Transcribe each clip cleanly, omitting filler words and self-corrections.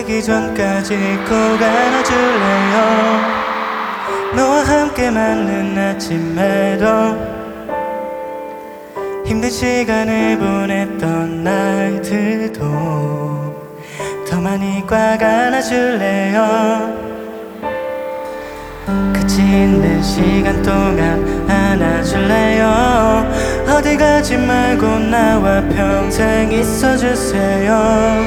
지기 전까지 꼭 안아줄래요. 너와 함께 맞는 아침에도 힘든 시간을 보냈던 날들도 더 많이 꽉 안아줄래요. 같이 있는 시간 동안 안아줄래요. 어디 가지 말고 나와 평생 있어주세요.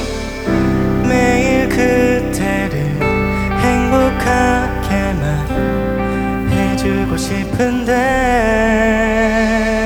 매일 그대를 행복하게만 해주고 싶은데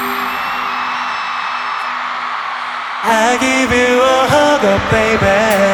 I give you a hug, oh baby.